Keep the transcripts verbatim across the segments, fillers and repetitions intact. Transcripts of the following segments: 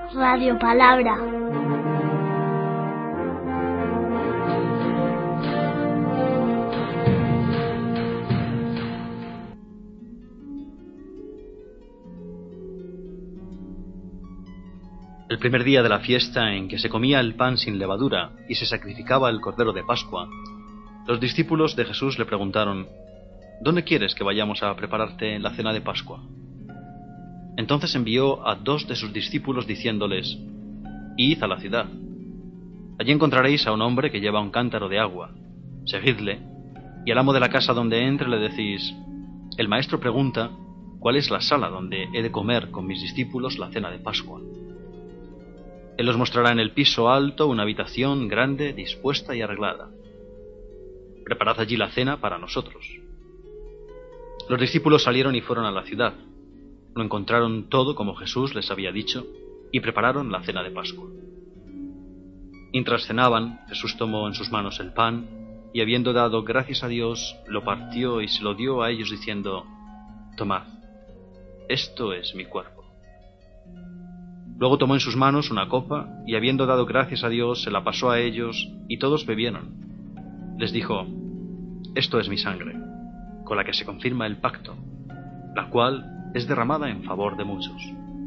Radio Palabra. El primer día de la fiesta en que se comía el pan sin levadura y se sacrificaba el cordero de Pascua, los discípulos de Jesús le preguntaron: ¿Dónde quieres que vayamos a prepararte la cena de Pascua? Entonces envió a dos de sus discípulos diciéndoles: Id a la ciudad. Allí encontraréis a un hombre que lleva un cántaro de agua. Seguidle, y al amo de la casa donde entre le decís: El maestro pregunta, ¿cuál es la sala donde he de comer con mis discípulos la cena de Pascua? Él os mostrará en el piso alto una habitación grande, dispuesta y arreglada. Preparad allí la cena para nosotros. Los discípulos salieron y fueron a la ciudad. Lo encontraron todo como Jesús les había dicho, y prepararon la cena de Pascua. Mientras cenaban, Jesús tomó en sus manos el pan, y habiendo dado gracias a Dios, lo partió y se lo dio a ellos diciendo: Tomad, esto es mi cuerpo. Luego tomó en sus manos una copa, y habiendo dado gracias a Dios, se la pasó a ellos, y todos bebieron. Les dijo: Esto es mi sangre, con la que se confirma el pacto, la cual es derramada en favor de muchos.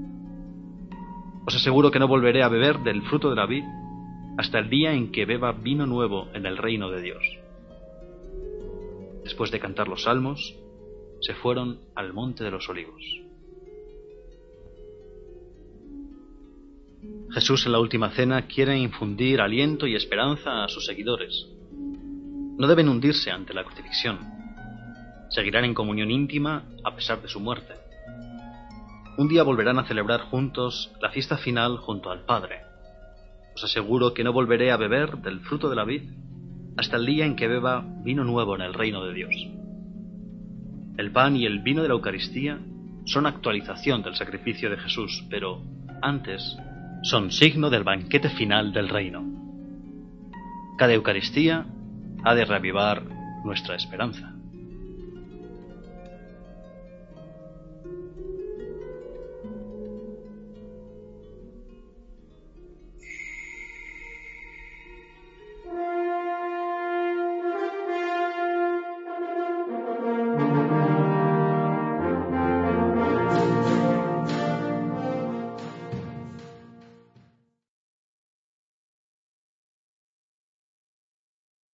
Os aseguro que no volveré a beber del fruto de la vid hasta el día en que beba vino nuevo en el reino de Dios. Después de cantar los salmos, se fueron al monte de los olivos. Jesús en la última cena quiere infundir aliento y esperanza a sus seguidores. No deben hundirse ante la crucifixión. Seguirán en comunión íntima a pesar de su muerte. Un día volverán a celebrar juntos la fiesta final junto al Padre. Os aseguro que no volveré a beber del fruto de la vid hasta el día en que beba vino nuevo en el reino de Dios. El pan y el vino de la Eucaristía son actualización del sacrificio de Jesús, pero antes son signo del banquete final del reino. Cada Eucaristía ha de reavivar nuestra esperanza.